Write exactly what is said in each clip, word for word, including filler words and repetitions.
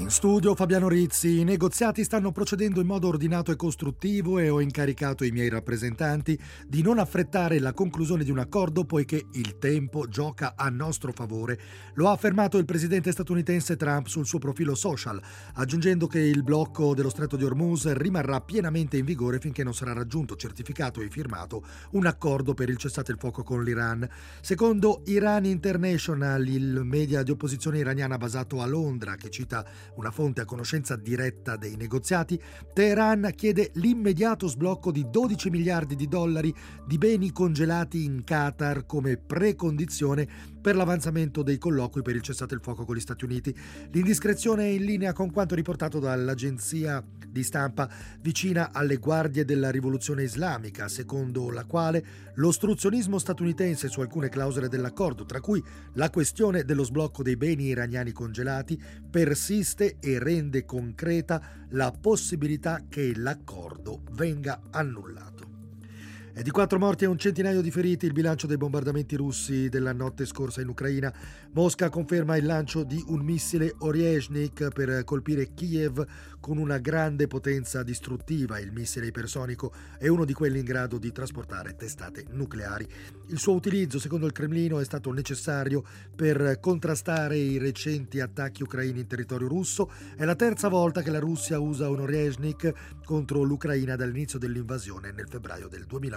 In studio Fabiano Rizzi. I negoziati stanno procedendo in modo ordinato e costruttivo e ho incaricato i miei rappresentanti di non affrettare la conclusione di un accordo poiché il tempo gioca a nostro favore. Lo ha affermato il presidente statunitense Trump sul suo profilo social, aggiungendo che il blocco dello Stretto di Hormuz rimarrà pienamente in vigore finché non sarà raggiunto, certificato e firmato un accordo per il cessate il fuoco con l'Iran. Secondo Iran International, il media di opposizione iraniana basato a Londra, che cita una fonte a conoscenza diretta dei negoziati, Teheran chiede l'immediato sblocco di dodici miliardi di dollari di beni congelati in Qatar come precondizione per l'avanzamento dei colloqui per il cessate il fuoco con gli Stati Uniti. L'indiscrezione è in linea con quanto riportato dall'agenzia di stampa vicina alle guardie della rivoluzione islamica, secondo la quale l'ostruzionismo statunitense su alcune clausole dell'accordo, tra cui la questione dello sblocco dei beni iraniani congelati, persiste e rende concreta la possibilità che l'accordo venga annullato. È di quattro morti e un centinaio di feriti il bilancio dei bombardamenti russi della notte scorsa in Ucraina. Mosca conferma il lancio di un missile Oryezhnik per colpire Kiev con una grande potenza distruttiva. Il missile ipersonico è uno di quelli in grado di trasportare testate nucleari. Il suo utilizzo, secondo il Cremlino, è stato necessario per contrastare i recenti attacchi ucraini in territorio russo. È la terza volta che la Russia usa un Oryezhnik contro l'Ucraina dall'inizio dell'invasione nel febbraio del duemilaventidue.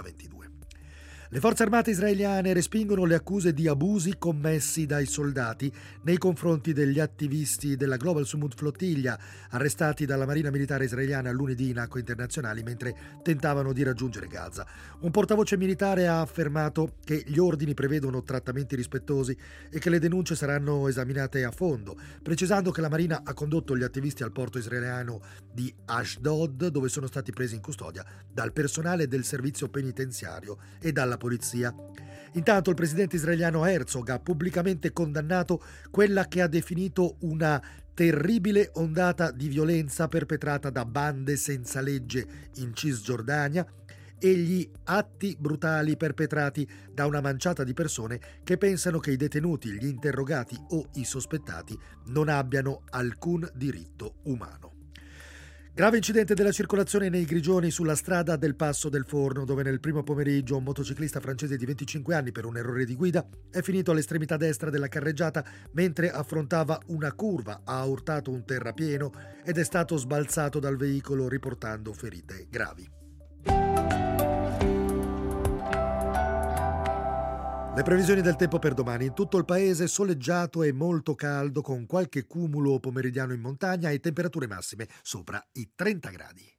Le forze armate israeliane respingono le accuse di abusi commessi dai soldati nei confronti degli attivisti della Global Sumud Flottiglia, arrestati dalla Marina Militare israeliana lunedì in acque internazionali mentre tentavano di raggiungere Gaza. Un portavoce militare ha affermato che gli ordini prevedono trattamenti rispettosi e che le denunce saranno esaminate a fondo, precisando che la Marina ha condotto gli attivisti al porto israeliano di Ashdod, dove sono stati presi in custodia dal personale del servizio penitenziario e dalla polizia. Intanto il presidente israeliano Herzog ha pubblicamente condannato quella che ha definito una terribile ondata di violenza perpetrata da bande senza legge in Cisgiordania e gli atti brutali perpetrati da una manciata di persone che pensano che i detenuti, gli interrogati o i sospettati non abbiano alcun diritto umano. Grave incidente della circolazione nei Grigioni sulla strada del Passo del Forno, dove nel primo pomeriggio un motociclista francese di venticinque anni per un errore di guida è finito all'estremità destra della carreggiata mentre affrontava una curva, ha urtato un terrapieno ed è stato sbalzato dal veicolo riportando ferite gravi. Le previsioni del tempo per domani: in tutto il paese soleggiato e molto caldo con qualche cumulo pomeridiano in montagna e temperature massime sopra i trenta gradi.